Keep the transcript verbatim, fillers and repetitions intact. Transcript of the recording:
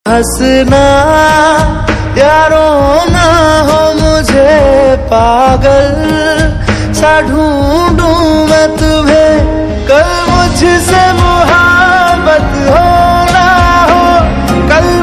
हंसना यारों ना हो मुझे पागल सा ढूंढूं मैं तुम्हें, कल मुझसे मुहाबत हो ना हो, कल